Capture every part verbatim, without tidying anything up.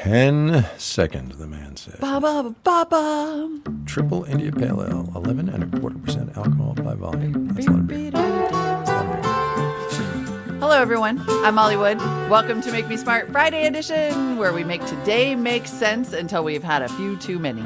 Ten seconds, the man said. Ba ba ba ba. Triple India Pale Ale, eleven and a quarter percent alcohol by volume. That's a lot of beer. That's a lot of beer. Hello, everyone. I'm Molly Wood. Welcome to Make Me Smart Friday edition, where we make today make sense until we've had a few too many.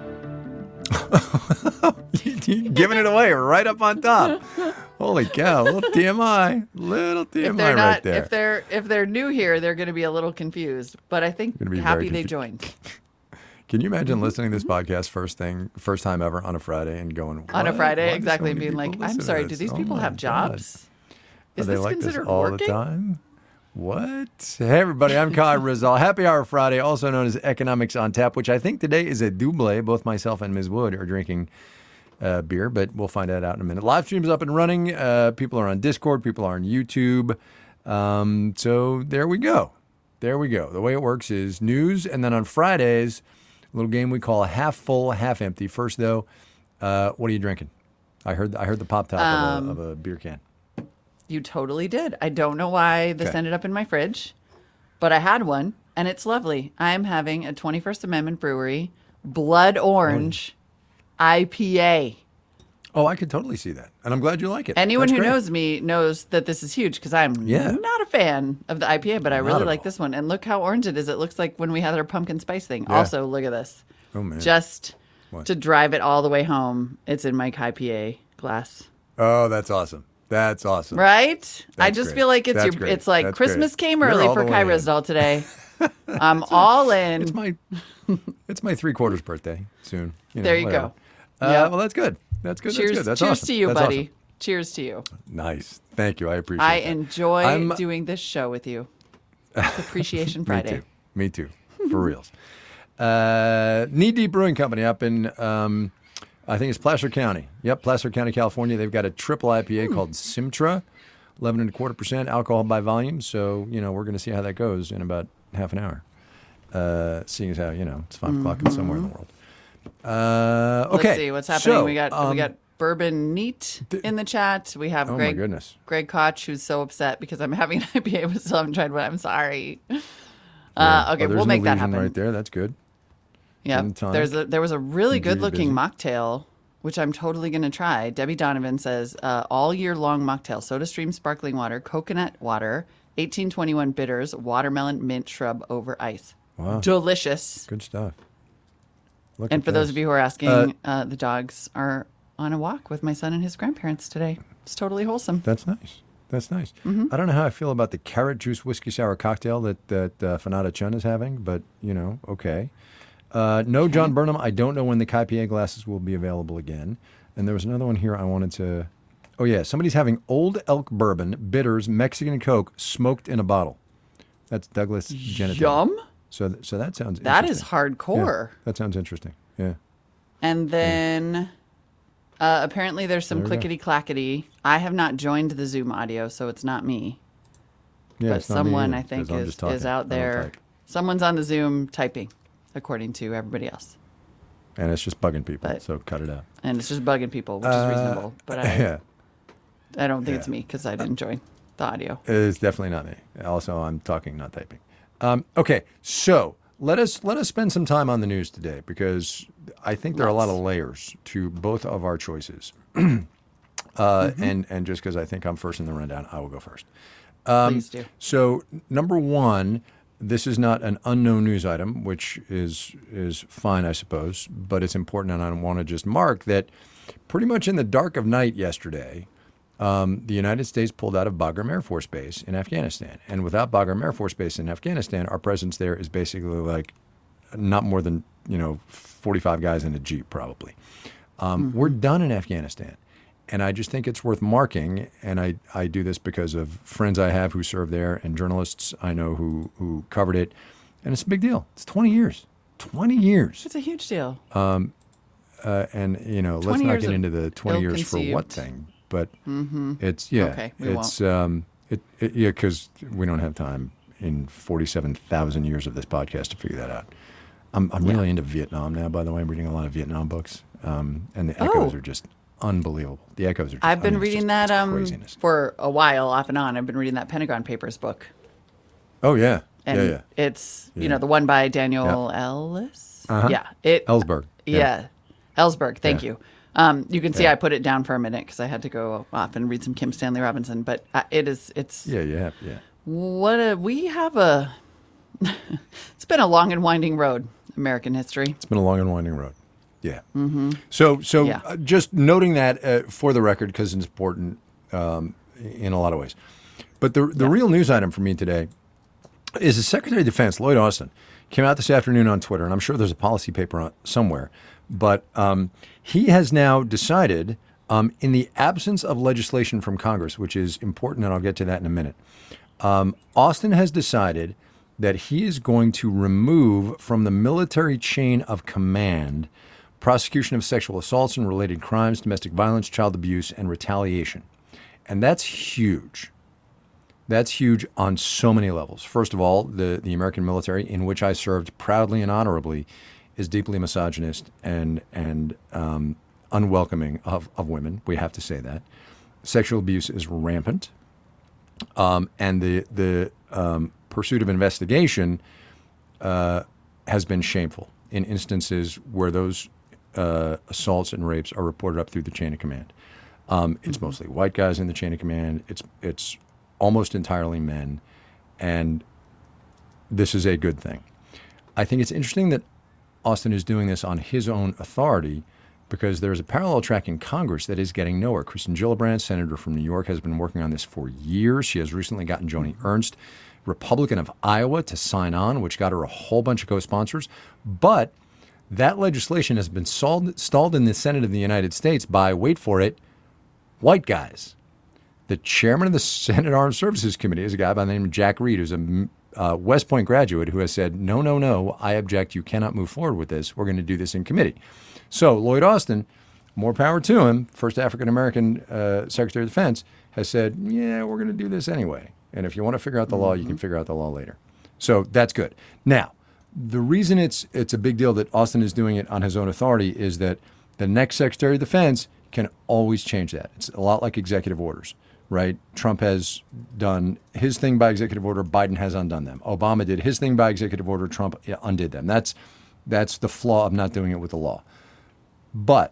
You're giving it away right up on top. Holy cow! Little T M I, little T M I If they're right not, there. if they're if they're new here, they're going to be a little confused. But I think Gonna be happy very they confu- joined Can you imagine listening to this podcast first thing, first time ever on a Friday and going on a "What? Friday, Why do exactly, so and many being people like, "I'm listen to sorry, do this? these Oh people my have God. jobs? Is Are they this like this considered all working?" the time? What? Hey, everybody, I'm Kai Rizal. Happy Hour Friday, also known as Economics on Tap, which I think today is a double. Both myself and Miz Wood are drinking uh, beer, but we'll find that out in a minute. Live stream's up and running. Uh, people are on Discord. People are on YouTube. Um, so there we go. There we go. The way it works is news, and then on Fridays, a little game we call half full, half empty. First, though, uh, what are you drinking? I heard I heard the pop top Um, of, a, of a beer can. You totally did. I don't know why this Okay. ended up in my fridge, but I had one, and it's lovely. I'm having a twenty-first Amendment Brewery Blood Orange I P A. Oh, I could totally see that. And I'm glad you like it. Anyone That's who great. knows me knows that this is huge because I'm Yeah. not a fan of the I P A, but I Not really at like all. this one. And look how orange it is. It looks like when we had our pumpkin spice thing. Yeah. Also, look at this. Oh, man. Just What? to drive it all the way home, it's in my I P A glass. Oh, that's awesome. That's awesome. Right? I That's just great. feel like it's That's your great. it's like That's Christmas great. came You're early all for the Kai way in. Rizal today. I'm all in. It's my it's my three quarters birthday soon. You know, There you whatever. go. Uh, Yep. Well, that's good. That's good. cheers That's good. That's cheers awesome. to you, That's buddy. awesome. Cheers to you. Nice. Thank you. I appreciate I that. enjoy I'm- doing this show with you. It's Appreciation Me Friday. too. Me too. For reals. Uh, Knee Deep Brewing Company up in, um, I think it's Placer County. Yep, Placer County, California. They've got a triple I P A called Simtra, eleven and a quarter percent alcohol by volume. So, you know, we're going to see how that goes in about half an hour. Uh, seeing as how, you know, it's five o'clock and somewhere in the world. Uh, okay. Let's see what's happening. So, we got um, we got Bourbon Neat in the chat. We have Oh, my Greg goodness. Greg Koch, who's so upset because I'm having an I P A but still haven't tried one. I'm sorry. Uh, okay, oh, there's we'll an make that illusion happen. right there. That's good. Yeah, Gin and tonic. there's a there was a really Keep you good looking busy. mocktail, which I'm totally going to try. Debbie Donovan says uh, all year long mocktail: Soda Stream sparkling water, coconut water, eighteen twenty-one bitters, watermelon, mint, shrub over ice. Wow. Delicious. Good stuff. Look And at for those this. of you who are asking, Uh, uh, the dogs are on a walk with my son and his grandparents today. It's totally wholesome. That's nice. That's nice. Mm-hmm. I don't know how I feel about the carrot juice whiskey sour cocktail that that uh, Fanata Chun is having, but you know, okay. Uh, no, John Burnham. I don't know when the I P A glasses will be available again. And there was another one here I wanted to. Oh yeah, somebody's having Old Elk bourbon, bitters, Mexican Coke, smoked in a bottle. That's Douglas Genetine. Yum. So th- so that sounds. That is interesting. hardcore. Yeah, that sounds interesting. Yeah. And then uh, apparently there's some There we go. clickety clackety. I have not joined the Zoom audio, so it's not me. Yeah. but it's not me someone either, I think 'cause I'm is, just talking. is I out don't there. type. Someone's on the Zoom typing, according to everybody else. And it's just bugging people. But- so cut it out. And it's just bugging people, which Uh, is reasonable. But I, Yeah. I don't think it's yeah. me because I didn't join the audio. It's definitely not me. Also, I'm talking, not typing. Um, okay, so let us let us spend some time on the news today because I think there are a lot of layers to both of our choices. uh, and and just because I think I'm first in the rundown, I will go first. Um, Please do. So number one, this is not an unknown news item, which is is fine, I suppose, but it's important, and I want to just mark that pretty much in the dark of night yesterday, um, the United States pulled out of Bagram Air Force Base in Afghanistan. And without Bagram Air Force Base in Afghanistan, our presence there is basically like not more than, you know, forty-five guys in a Jeep probably. Um, We're done in Afghanistan. And I just think it's worth marking, and I, I do this because of friends I have who served there and journalists I know who, who covered it. And it's a big deal. It's twenty years. twenty years. It's a huge deal. Uh, and, you know, let's twenty not years get of into the twenty years for what ill-conceived. thing. But it's, yeah. Okay, we it's, um, it, it, yeah, because we don't have time in forty-seven thousand years of this podcast to figure that out. I'm, I'm really into Vietnam now, by the way. I'm reading a lot of Vietnam books. Um, and the echoes Oh. are just unbelievable. The echoes are just, I've I been mean, it's reading just- that it's um, craziness. for a while, off and on. I've been reading that Pentagon Papers book. Oh, yeah. and Yeah, yeah. it's you Yeah. know the one by Daniel Ellis. Uh-huh. Yeah, it Ellsberg. Yeah, Ellsberg. Thank Yeah. you. Um, you can see Yeah. I put it down for a minute because I had to go off and read some Kim Stanley Robinson. But uh, it is it's Yeah, yeah, yeah. what a we have a. It's been a long and winding road, American history. It's been a long and winding road. Yeah. Mm-hmm. So, so Yeah. uh, just noting that uh, for the record, because it's important um, in a lot of ways. But the the Yeah. real news item for me today is the Secretary of Defense, Lloyd Austin, came out this afternoon on Twitter, and I'm sure there's a policy paper on somewhere. But um, he has now decided, um, in the absence of legislation from Congress, which is important, and I'll get to that in a minute, um, Austin has decided that he is going to remove from the military chain of command prosecution of sexual assaults and related crimes, domestic violence, child abuse, and retaliation. And that's huge. That's huge on so many levels. First of all, the, the American military, in which I served proudly and honorably, is deeply misogynist and and um, unwelcoming of, of women. We have to say that. Sexual abuse is rampant. Um, and the, the um, pursuit of investigation uh, has been shameful in instances where those uh, assaults and rapes are reported up through the chain of command. Um, it's Mm-hmm. mostly white guys in the chain of command. It's it's almost entirely men, and this is a good thing. I think it's interesting that Austin is doing this on his own authority because there's a parallel track in Congress that is getting nowhere. Kristen Gillibrand, senator from New York, has been working on this for years. She has recently gotten Joni Ernst, Republican of Iowa, to sign on, which got her a whole bunch of co-sponsors. But that legislation has been stalled, stalled in the Senate of the United States by, wait for it, white guys. The chairman of the Senate Armed Services Committee is a guy by the name of Jack Reed, who's a uh, West Point graduate who has said, no, no, no, I object. You cannot move forward with this. We're going to do this in committee. So Lloyd Austin, more power to him, first African-American uh, Secretary of Defense, has said, yeah, we're going to do this anyway. And if you want to figure out the law, you can figure out the law later. So that's good. Now, the reason it's it's a big deal that Austin is doing it on his own authority is that the next Secretary of Defense can always change that. It's a lot like executive orders, right? Trump has done his thing by executive order. Biden has undone them. Obama did his thing by executive order. Trump undid them. That's that's the flaw of not doing it with the law. But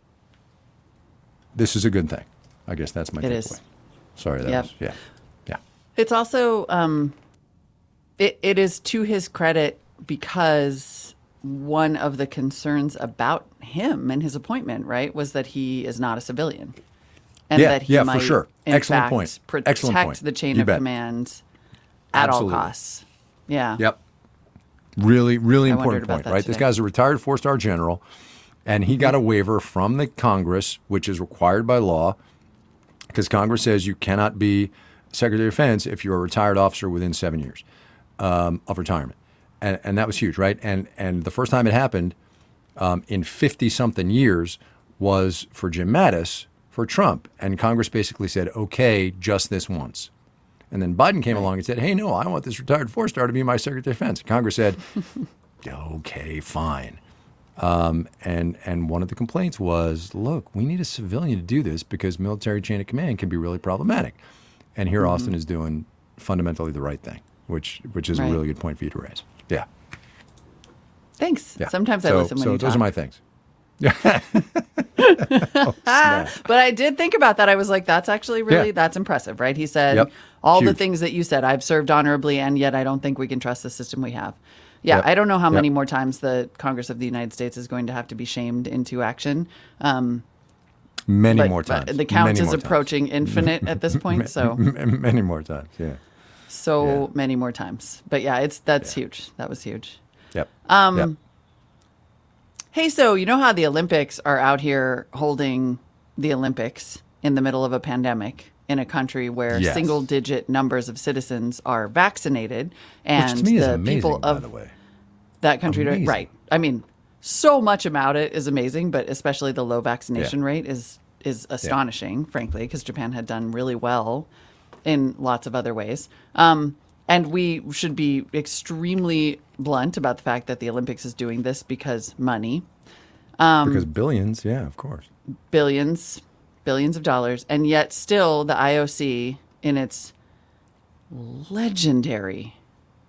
this is a good thing. I guess that's my It takeaway. is. Sorry, that Yep. was, yeah. Yeah. It's also um, it, it is to his credit because one of the concerns about him and his appointment, right, was that he is not a civilian, and Yeah, that he yeah, for might, sure. in Excellent fact, point. protect Excellent point. the chain You of bet. command at Absolutely. all costs. Yeah. Yep. Really, really I important wondered about point, that right? This today. guy's a retired four-star general, and he got a waiver from the Congress, which is required by law, because Congress says you cannot be Secretary of Defense if you're a retired officer within seven years um, of retirement. And, and that was huge, right? And and the first time it happened um, in fifty-something years was for Jim Mattis for Trump. And Congress basically said, okay, just this once. And then Biden came along and said, hey, no, I want this retired four-star to be my Secretary of Defense. Congress said, okay, fine. Um, and and one of the complaints was, look, we need a civilian to do this because military chain of command can be really problematic. And here Mm-hmm. Austin is doing fundamentally the right thing, which which is Right. a really good point for you to raise. Yeah. Thanks. Yeah. Sometimes I so, listen when so you those talk. are my things. But I did think about that. I was like, that's actually really, Yeah. that's impressive, right? He said Yep. all the Huge. things that you said. I've served honorably, and yet I don't think we can trust the system we have. Yeah, Yep. I don't know how Yep. many more times the Congress of the United States is going to have to be shamed into action. Um, Many but, more but times. the count Many is more times. approaching infinite at this point, so M- many more times. Yeah. so Yeah. many more times. But yeah, it's that's Yeah. huge. That was huge. Yep. Um, Yep. Hey, so you know how the Olympics are out here holding the Olympics in the middle of a pandemic in a country where Yes. single digit numbers of citizens are vaccinated, and Which to me is the amazing, people by of the way. that country, Amazing. right? I mean, so much about it is amazing, but especially the low vaccination Yeah. rate is is astonishing, frankly, because Japan had done really well in lots of other ways. Um, and we should be extremely blunt about the fact that the Olympics is doing this because money, Um, because billions, yeah, of course. billions, billions of dollars, and yet still the I O C, in its legendary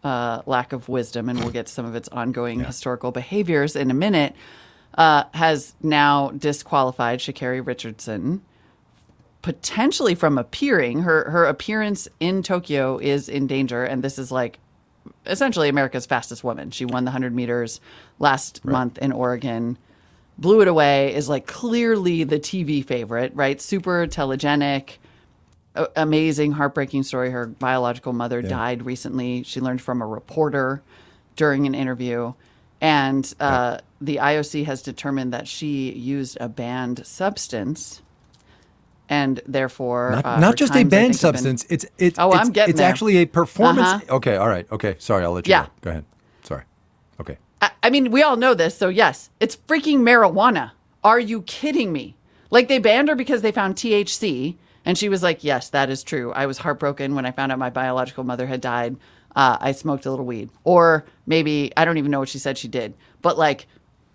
uh, lack of wisdom, and we'll get to some of its ongoing yeah. historical behaviors in a minute, uh, has now disqualified Sha'Carri Richardson potentially from appearing. Her her appearance in Tokyo is in danger, and this is like essentially America's fastest woman. She won the one hundred meters last right. month in Oregon, blew it away, is like clearly the T V favorite, right? Super telegenic, a- amazing, heartbreaking story. Her biological mother yeah. died recently. She learned from a reporter during an interview. And uh, yeah. the I O C has determined that she used a banned substance. And therefore, not, uh, not just a banned substance. Been... It's it's oh, it's, I'm getting it's there. actually a performance. Uh-huh. Okay, all right, okay. Sorry, I'll let you yeah. go. Go ahead. Sorry. Okay. I, I mean, we all know this, so yes, it's freaking marijuana. Are you kidding me? Like they banned her because they found T H C, and she was like, "Yes, that is true. I was heartbroken when I found out my biological mother had died. Uh, I smoked a little weed, or maybe I don't even know what she said she did, but like,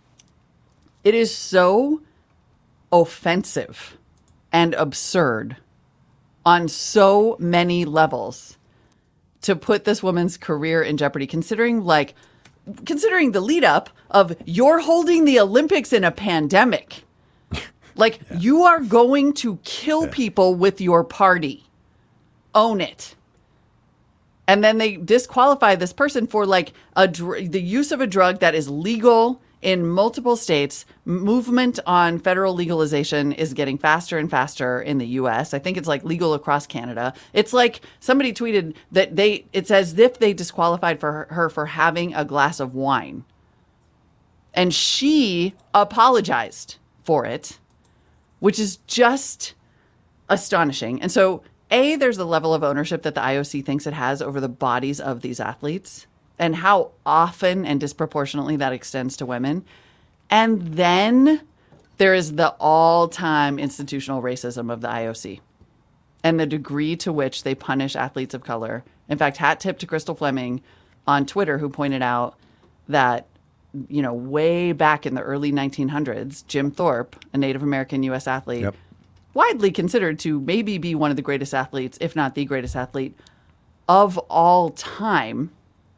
it is so offensive." And absurd on so many levels to put this woman's career in jeopardy, considering like considering the lead up of you're holding the Olympics in a pandemic. Like yeah. you are going to kill yeah. people with your party. Own it. And then they disqualify this person for like a dr- the use of a drug that is legal in multiple states. Movement on federal legalization is getting faster and faster in the U S. I think it's like legal across Canada. It's like somebody tweeted that they, it's as if they disqualified for her, her for having a glass of wine. And she apologized for it, which is just astonishing. And so, A, there's the level of ownership that the I O C thinks it has over the bodies of these athletes, and how often and disproportionately that extends to women. And then there is the all-time institutional racism of the I O C and the degree to which they punish athletes of color. In fact, hat tip to Crystal Fleming on Twitter, who pointed out that, you know, way back in the early nineteen hundreds, Jim Thorpe, a Native American U S athlete, yep. widely considered to maybe be one of the greatest athletes, if not the greatest athlete of all time,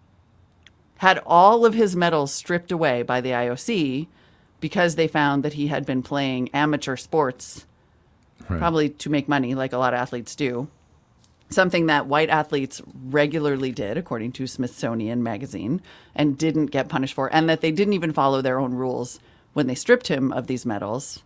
had all of his medals stripped away by the I O C because they found that he had been playing amateur sports, right. probably to make money, like a lot of athletes do. Something that white athletes regularly did, according to Smithsonian Magazine, and didn't get punished for, and that they didn't even follow their own rules when they stripped him of these medals.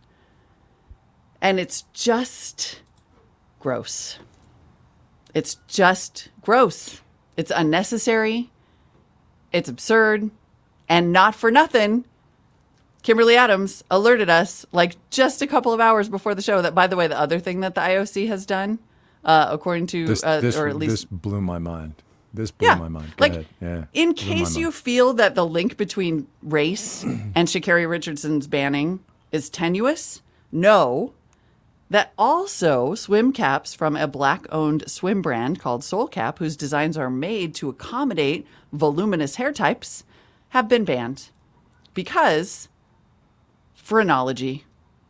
And it's just gross. It's just gross. It's unnecessary. It's absurd. And not for nothing, Kimberly Adams alerted us like just a couple of hours before the show that, by the way, the other thing that the I O C has done, uh, according to, this, uh, this, or at least... This blew my mind. This blew yeah, my mind. Go like, ahead. Yeah, in case you feel that the link between race and Sha'Carri Richardson's banning is tenuous, know that also swim caps from a black-owned swim brand called Soul Cap, whose designs are made to accommodate voluminous hair types, have been banned because phrenology.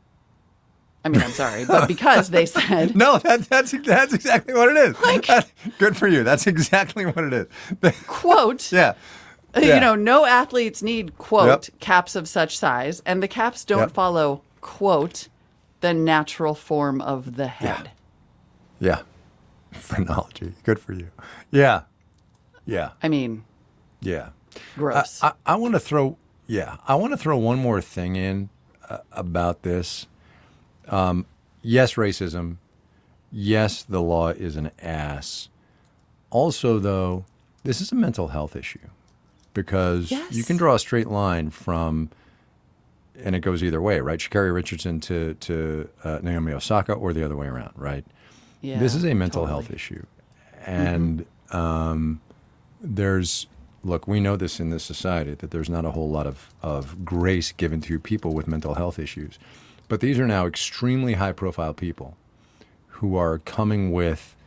I mean, I'm sorry, but because they said... No, that, that's that's exactly what it is. Like, that, good for you. That's exactly what it is. Quote. yeah. yeah. You know, no athletes need, quote, yep. caps of such size, and the caps don't yep. follow, quote, the natural form of the head. Yeah. yeah. Phrenology. Good for you. Yeah. Yeah. I mean... Yeah. Gross. I, I, I want to throw... Yeah. I want to throw one more thing in uh, about this. Um, yes, racism. Yes, the law is an ass. Also, though, this is a mental health issue because yes. you can draw a straight line from, and it goes either way, right? Sha'Carri Richardson to, to uh, Naomi Osaka or the other way around, right? Yeah, this is a mental totally. health issue. And mm-hmm. um, there's, look, we know this in this society, that there's not a whole lot of, of grace given to people with mental health issues. But these are now extremely high-profile people who are coming with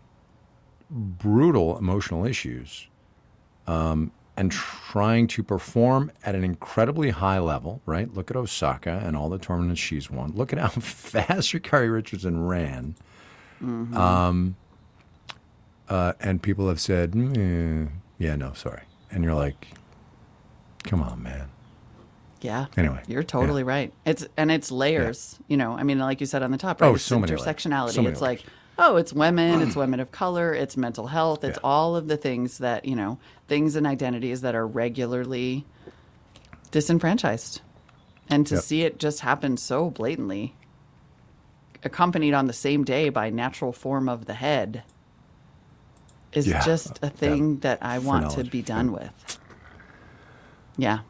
brutal emotional issues um, and trying to perform at an incredibly high level, right? Look at Osaka and all the tournaments she's won. Look at how fast Sha'Carri Richardson ran. Mm-hmm. Um, uh, and people have said, mm, Yeah, no, sorry. And you're like, come on, man. Yeah. Anyway, you're totally yeah. right. It's and it's layers. Yeah. You know, I mean, like you said on the top, right? Oh, it's so many intersectionality. So many it's layers. like, oh, it's women, it's women of color, it's mental health, it's Yeah. all of the things that you know, things and identities that are regularly disenfranchised, and to Yep. see it just happen so blatantly, accompanied on the same day by natural form of the head, is Yeah. just a thing Yeah. that I want to Phrenology. be done with. Yeah.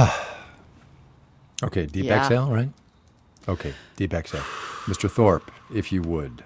Okay, deep Yeah. exhale, right? Okay, deep exhale. Mister Thorpe, if you would.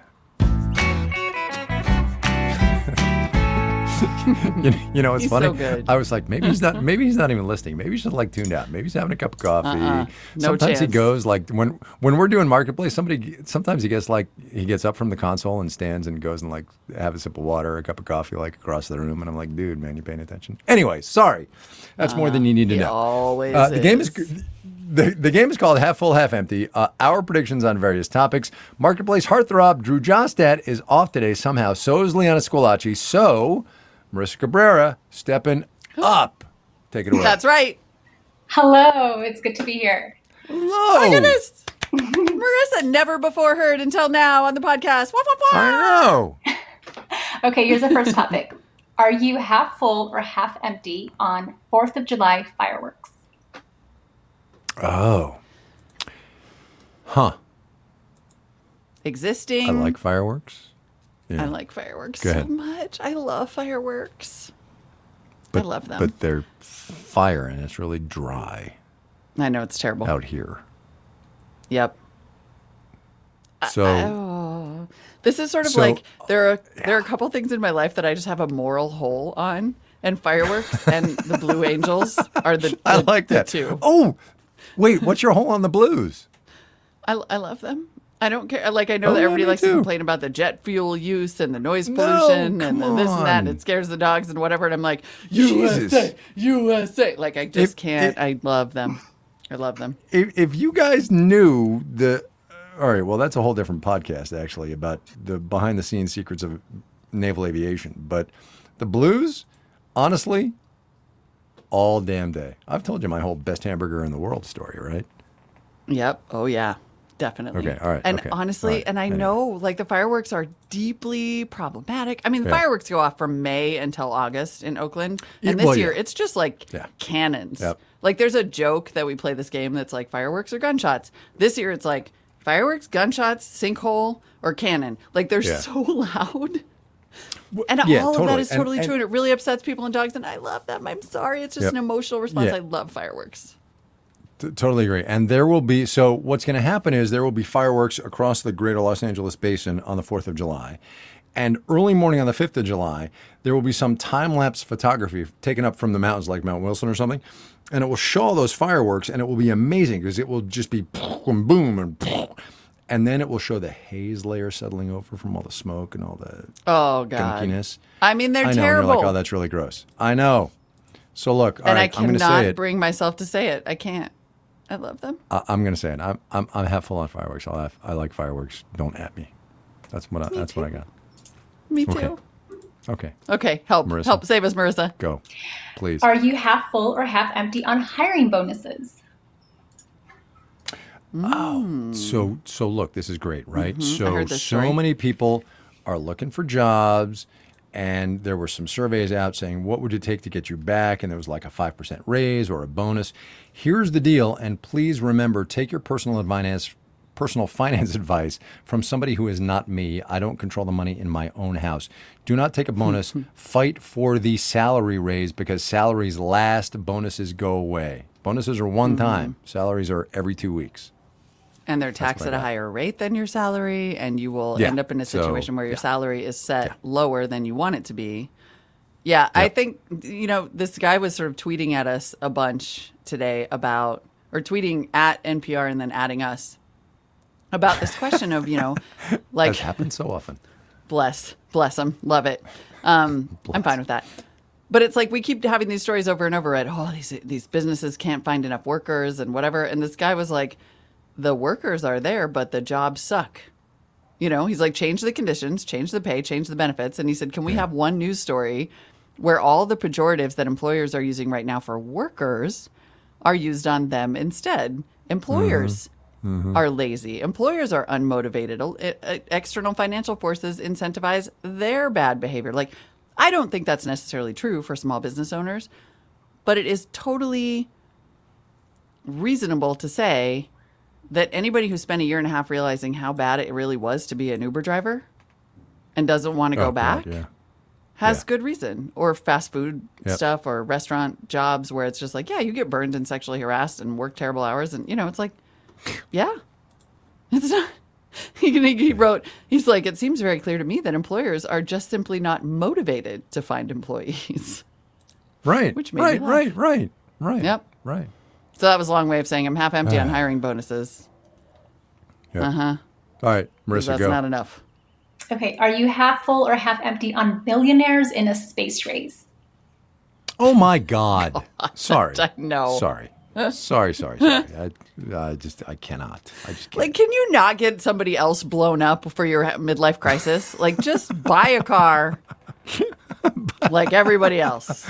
you, you know, it's He's funny. so good. I was like, maybe he's not. Maybe he's not even listening. Maybe he's just like tuned out. Maybe he's having a cup of coffee. Uh-uh. No Sometimes he chance. goes like when when we're doing marketplace. Somebody sometimes he gets like he gets up from the console and stands and goes and like have a sip of water, a cup of coffee, like across the room. And I'm like, dude, man, you paying attention? Anyway, sorry. That's more than you need to He know. always Uh, the game is. is. The, the game is called Half Full, Half Empty. Uh, our predictions on various topics. Marketplace heartthrob Drew Jostad is off today somehow. So is Liana Squillaci. So, Marissa Cabrera stepping up. Take it away. That's right. Hello, it's good to be here. Hello. Oh my goodness. Marissa, never before heard until now on the podcast. Wah, wah, wah. I know. Okay, here's the first topic. Are you half full or half empty on fourth of July fireworks? Oh. Huh. Existing. I like fireworks. Yeah. I like fireworks Go so ahead. much. I love fireworks. but, I love them. But they're fire and it's really dry I know it's terrible. out here. Yep. So, Oh. This is sort of So- like there are there are a couple things in my life that I just have a moral hole on, and fireworks and the Blue Angels are the, the I like the that. two. Oh, wait, what's your hole on the blues? I, I love them. I don't care. Like I know Oh, that yeah, everybody me likes to too. complain about the jet fuel use and the noise No, pollution and the come this and that. And on. it scares the dogs and whatever. And I'm like, Jesus. U S A, U S A. Like I just If- can't. if- I love them. I love them. If, if you guys knew the, all right, well, that's a whole different podcast actually about the behind the scenes secrets of naval aviation. But the blues, honestly, all damn day. I've told you my whole best hamburger in the world story, right? Yep. Oh yeah. Definitely. Okay, all right, And okay, honestly, all right, and I anyway. know like the fireworks are deeply problematic. I mean, the Yeah. fireworks go off from May until August in Oakland. Yeah, And this well, year, yeah. it's just like Yeah. cannons. Yep. Like there's a joke that we play this game that's like fireworks or gunshots. This year, it's like fireworks, gunshots, sinkhole, or cannon. Like they're Yeah. so loud. And yeah, all of that totally. is And- totally and- true. And it really upsets people and dogs. And I love them. I'm sorry. It's just Yep. an emotional response. Yeah. I love fireworks. T- Totally agree. And there will be, so what's going to happen is there will be fireworks across the greater Los Angeles basin on the fourth of July. And early morning on the fifth of July, there will be some time lapse photography taken up from the mountains like Mount Wilson or something. And it will show all those fireworks and it will be amazing because it will just be boom, boom, and and then it will show the haze layer settling over from all the smoke and all the Oh, God. gunkiness. I mean, they're I know, terrible. and you're like, oh, that's really gross. I know. So look, all and right, I I'm going to say cannot it. bring myself to say it. I can't. I love them. I, I'm going to say it. I'm, I'm, I'm half full on fireworks. I'll have, I like fireworks. Don't at me. That's what I, that's what I got. Me too. Okay. Okay, Okay, help. Marissa. Help save us, Marissa. go, please. Are you half full or half empty on hiring bonuses? So, so look, this is great, right? Mm-hmm. I So, heard this so story. many people are looking for jobs, and there were some surveys out saying, what would it take to get you back? And there was like a five percent raise or a bonus. Here's the deal, and please remember, take your personal advice, personal finance advice from somebody who is not me. I don't control the money in my own house. Do not take a bonus. Fight for the salary raise because salaries last, bonuses go away. Bonuses are one Mm-hmm. time. Salaries are every two weeks. And they're taxed what I at a got. higher rate than your salary, and you will Yeah. end up in a So, situation where your yeah. salary is set lower than you want it to be. Yeah, I think, you know, this guy was sort of tweeting at us a bunch today about, or tweeting at N P R and then adding us about this question of, you know, like, That happens so often. bless, bless them, love it. Um, I'm fine with that. But it's like we keep having these stories over and over at, oh, these these businesses can't find enough workers and whatever. And this guy was like, the workers are there, but the jobs suck. You know, he's like, change the conditions, change the pay, change the benefits. And he said, can we have one news story where all the pejoratives that employers are using right now for workers are used on them instead. Employers mm-hmm. are lazy. Employers are unmotivated. External financial forces incentivize their bad behavior. Like, I don't think that's necessarily true for small business owners, but it is totally reasonable to say that anybody who spent a year and a half realizing how bad it really was to be an Uber driver and doesn't want to go oh, back God, yeah. has yeah. good reason. Or fast food yep. stuff or restaurant jobs where it's just like, yeah, you get burned and sexually harassed and work terrible hours. And, you know, it's like, yeah, it's not. He, he wrote, he's like, it seems very clear to me that employers are just simply not motivated to find employees. Right. Which made right, me laugh. right, right, right. Yep. Right. So that was a long way of saying I'm half empty uh, on hiring bonuses. Yep. Uh-huh. All right, Marissa, that's go. not enough. Okay, are you half full or half empty on billionaires in a space race? Oh, my God. God. Sorry. No. Sorry. Sorry, sorry, sorry. I, I just, I cannot. I just can't. Like, can you not get somebody else blown up for your midlife crisis? Like, just buy a car like everybody else.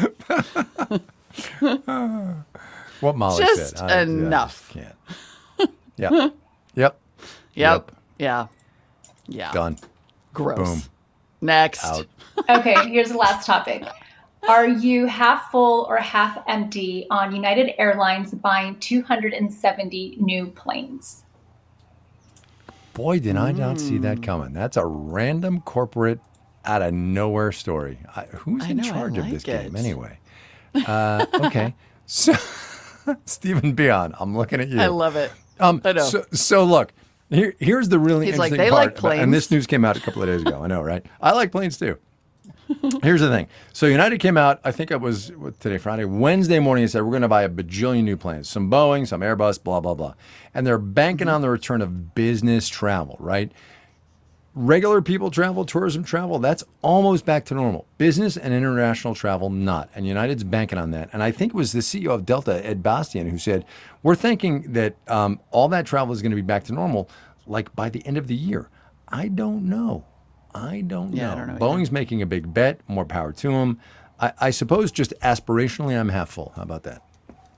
What Molly just said. I, enough. I just can't. Yep. Yep. Yep. Yeah. Yeah. Done. Gross. Boom. Next. Out. Okay, here's the last topic. Are you half full or half empty on United Airlines buying two hundred seventy new planes? Boy, did I not see that coming. That's a random corporate out of nowhere story. I, who's I in know, charge I of like this it. game anyway? Uh, okay. So, Stephen Bion, I'm looking at you. I love it. Um, I know. So, so look, here, here's the really He's like, interesting they part. like planes. And this news came out a couple of days ago. I know, right? I like planes too. Here's the thing. So United came out, I think it was what, today, Friday, Wednesday morning, and said, we're going to buy a bajillion new planes, some Boeing, some Airbus, blah, blah, blah. And they're banking Mm-hmm. on the return of business travel, right? Regular people travel, tourism travel, that's almost back to normal. Business and international travel, not. And United's banking on that. And I think it was the C E O of Delta, Ed Bastian, who said, we're thinking that um, all that travel is going to be back to normal, like by the end of the year. I don't know. I don't Yeah, know. I don't know Boeing's either. making a big bet. More power to them. I, I suppose just aspirationally, I'm half full. How about that?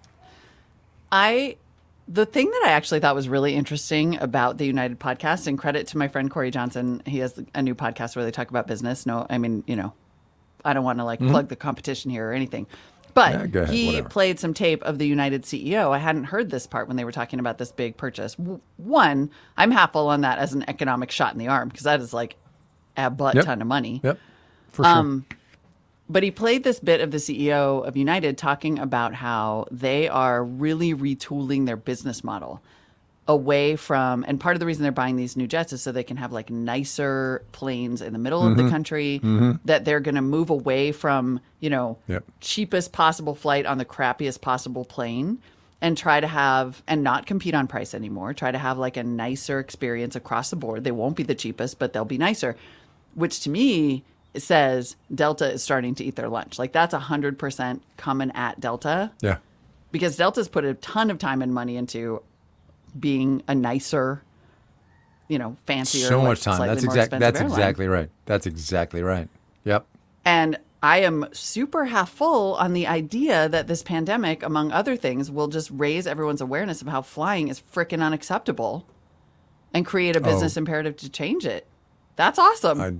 I, the thing that I actually thought was really interesting about the United podcast, and credit to my friend Corey Johnson, he has a new podcast where they talk about business. No, I mean, you know, I don't want to like mm-hmm. plug the competition here or anything. But yeah, go ahead, he whatever. played some tape of the United C E O. I hadn't heard this part when they were talking about this big purchase. W- One, I'm half full on that as an economic shot in the arm because that is like a butt Yep. ton of money. Yep, for sure. Um, but he played this bit of the C E O of United talking about how they are really retooling their business model away from, and part of the reason they're buying these new jets is so they can have like nicer planes in the middle Mm-hmm. of the country, mm-hmm. that they're going to move away from, you know, Yep. cheapest possible flight on the crappiest possible plane and try to have, and not compete on price anymore, try to have like a nicer experience across the board. They won't be the cheapest, but they'll be nicer, which to me says Delta is starting to eat their lunch. Like that's one hundred percent coming at Delta. Yeah. Because Delta's put a ton of time and money into being a nicer, you know, fancier, So like, much time. slightly That's more exactly. expensive That's airline. exactly right. That's exactly right. Yep. And I am super half full on the idea that this pandemic, among other things, will just raise everyone's awareness of how flying is freaking unacceptable and create a business Oh. imperative to change it. That's awesome. I,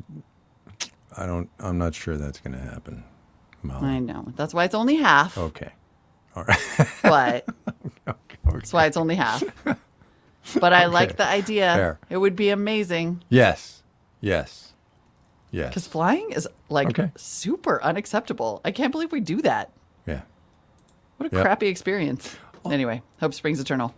I don't. I'm not sure that's going to happen, Molly. I know. That's why it's only half. Okay. All right. But okay. that's why it's only half. But I like Okay. the idea. Fair. It would be amazing. Yes. Yes. Yes. Because flying is like Okay. super unacceptable. I can't believe we do that. Yeah. What a Yep. crappy experience. Anyway, hope springs eternal.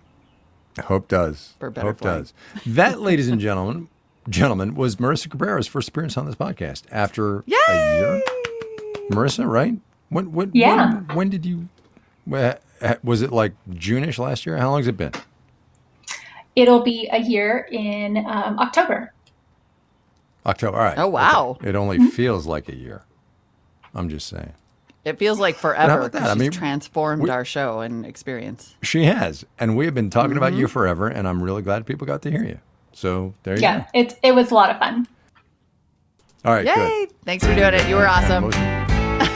Hope does. For better Hope flying. does. That, ladies and gentlemen, gentlemen, was Marissa Cabrera's first appearance on this podcast after Yay! a year. Marissa, right? When? When? Yeah. When, when did you? uh, Was it like June-ish last year? How long has it been? It'll be a year in um, October. October. All right. Oh, wow. Okay. It only feels like a year. I'm just saying. It feels like how forever about that? because I she's mean, transformed we- our show and experience. She has, and we have been talking about Mm-hmm. you forever, and I'm really glad people got to hear you. So there you Yeah, go. it, it was a lot of fun. All right. Yay! Good. Thanks for doing it. You were awesome. Most-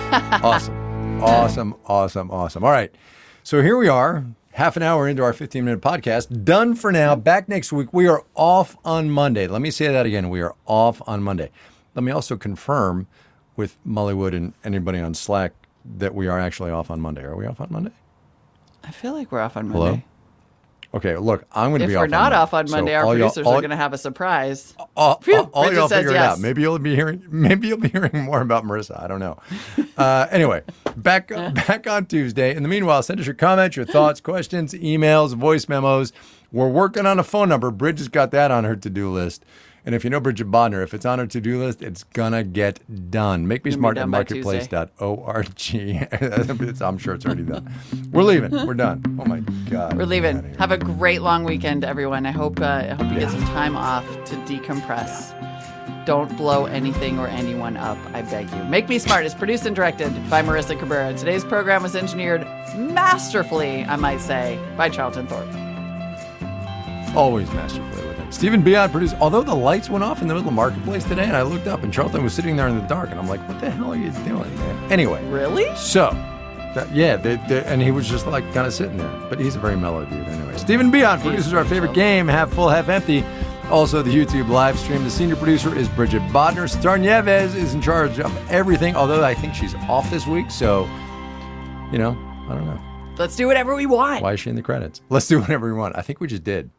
Awesome. Awesome, awesome, awesome. All right. So here we are, half an hour into our fifteen-minute podcast. Done for now. Back next week. We are off on Monday. Let me say that again. We are off on Monday. Let me also confirm with Mollywood and anybody on Slack that we are actually off on Monday. Are we off on Monday? I feel like we're off on Monday. Hello? Okay, look, I'm going to if be we're off not on off on Monday, so our producers all, are going to have a surprise. All, Phew, all, all Bridget y'all says figure it yes. out. Maybe you'll be hearing. Maybe you'll be hearing more about Marissa. I don't know. Uh, anyway, back back on Tuesday. In the meanwhile, send us your comments, your thoughts, questions, emails, voice memos. We're working on a phone number. Bridget's got that on her to-do list. And if you know Bridget Bodner, if it's on her to-do list, it's going to get done. Make me smart at marketplace dot org. I'm sure it's already done. We're leaving. We're done. Oh, my God. We're leaving. Have a great long weekend, everyone. I hope, uh, I hope you yeah. get some time off to decompress. Don't blow anything or anyone up, I beg you. Make Me Smart is produced and directed by Marissa Cabrera. Today's program was engineered masterfully, I might say, by Charlton Thorpe. Always masterfully with him. Stephen Bion produced, although the lights went off in the middle of Marketplace today, and I looked up, and Charlton was sitting there in the dark, and I'm like, what the hell are you doing, man? Anyway. Really? So, that, yeah, they, they, and he was just like kind of sitting there. But he's a very mellow dude anyway. Stephen Bion produces our favorite game, Half Full, Half Empty. Also, the YouTube live stream. The senior producer is Bridget Bodner. Star Nieves is in charge of everything, although I think she's off this week, so, you know, I don't know. Let's do whatever we want. Why is she in the credits? Let's do whatever we want. I think we just did.